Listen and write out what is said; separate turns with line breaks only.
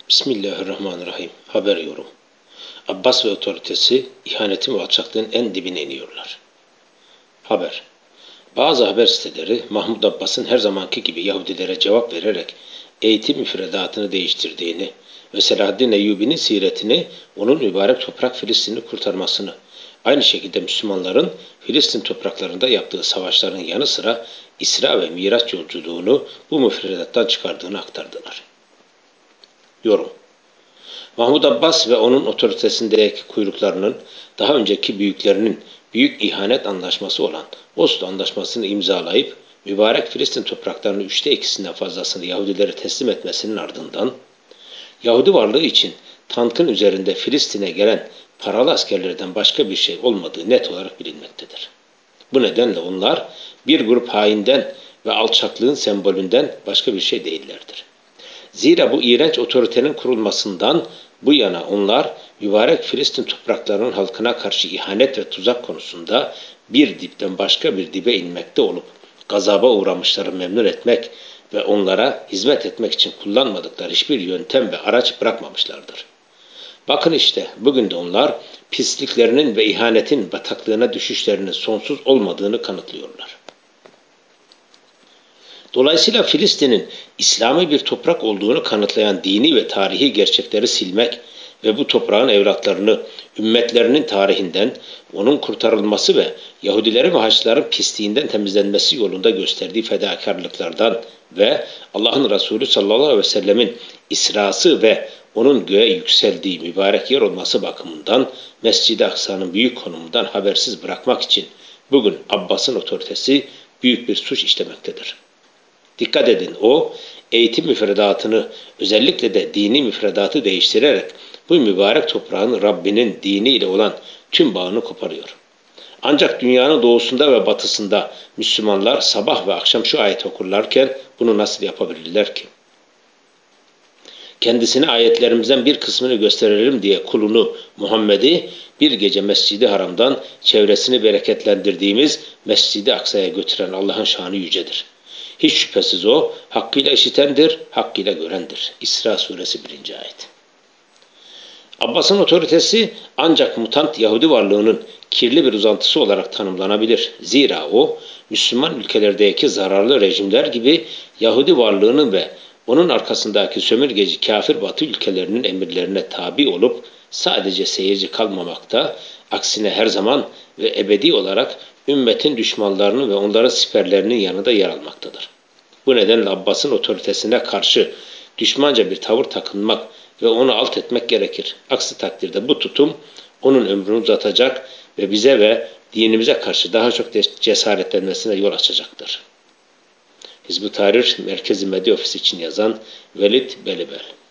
Bismillahirrahmanirrahim. Haber yorum. Abbas ve otoritesi ihanetin ve alçaklığın en dibine iniyorlar. Haber. Bazı haber siteleri Mahmud Abbas'ın her zamanki gibi Yahudilere cevap vererek eğitim müfredatını değiştirdiğini ve Selahaddin Eyyubi'nin siretini, onun mübarek toprak Filistin'i kurtarmasını, aynı şekilde Müslümanların Filistin topraklarında yaptığı savaşların yanı sıra İsra ve Miraç yolculuğunu bu müfredattan çıkardığını aktardılar. Yorum. Mahmud Abbas ve onun otoritesindeki kuyruklarının daha önceki büyüklerinin büyük ihanet anlaşması olan Oslo Anlaşması'nı imzalayıp mübarek Filistin topraklarının 2/3'ünden fazlasını Yahudilere teslim etmesinin ardından Yahudi varlığı için tankın üzerinde Filistin'e gelen paralı askerlerden başka bir şey olmadığı net olarak bilinmektedir. Bu nedenle onlar bir grup hainden ve alçaklığın sembolünden başka bir şey değillerdir. Zira bu iğrenç otoritenin kurulmasından bu yana onlar mübarek Filistin topraklarının halkına karşı ihanet ve tuzak konusunda bir dipten başka bir dibe inmekte olup gazaba uğramışları memnun etmek ve onlara hizmet etmek için kullanmadıkları hiçbir yöntem ve araç bırakmamışlardır. Bakın işte bugün de onlar pisliklerinin ve ihanetin bataklığına düşüşlerinin sonsuz olmadığını kanıtlıyorlar. Dolayısıyla Filistin'in İslami bir toprak olduğunu kanıtlayan dini ve tarihi gerçekleri silmek ve bu toprağın evlatlarını ümmetlerinin tarihinden, onun kurtarılması ve Yahudilerin ve Haçlıların pisliğinden temizlenmesi yolunda gösterdiği fedakarlıklardan ve Allah'ın Resulü sallallahu aleyhi ve sellemin İsrası ve onun göğe yükseldiği mübarek yer olması bakımından Mescid-i Aksa'nın büyük konumundan habersiz bırakmak için bugün Abbas'ın otoritesi büyük bir suç işlemektedir. Dikkat edin, o eğitim müfredatını, özellikle de dini müfredatı değiştirerek bu mübarek toprağın Rabbinin diniyle olan tüm bağını koparıyor. Ancak dünyanın doğusunda ve batısında Müslümanlar sabah ve akşam şu ayet okurlarken bunu nasıl yapabilirler ki? Kendisine ayetlerimizden bir kısmını gösterelim diye kulunu Muhammed'i bir gece Mescid-i Haram'dan çevresini bereketlendirdiğimiz Mescid-i Aksa'ya götüren Allah'ın şanı yücedir. Hiç şüphesiz o hakkıyla işitendir, hakkıyla görendir. İsra suresi 1. ayet. Abbas'ın otoritesi ancak mutant Yahudi varlığının kirli bir uzantısı olarak tanımlanabilir. Zira o, Müslüman ülkelerdeki zararlı rejimler gibi Yahudi varlığının ve onun arkasındaki sömürgeci kafir Batı ülkelerinin emirlerine tabi olup sadece seyirci kalmamakta, aksine her zaman ve ebedi olarak ümmetin düşmanlarının ve onların siperlerinin yanında yer almaktadır. Bu nedenle Abbas'ın otoritesine karşı düşmanca bir tavır takınmak ve onu alt etmek gerekir. Aksi takdirde bu tutum onun ömrünü uzatacak ve bize ve dinimize karşı daha çok cesaretlenmesine yol açacaktır. Hizb-ut Tahrir Merkezi Medya Ofisi için yazan Velid Belibel.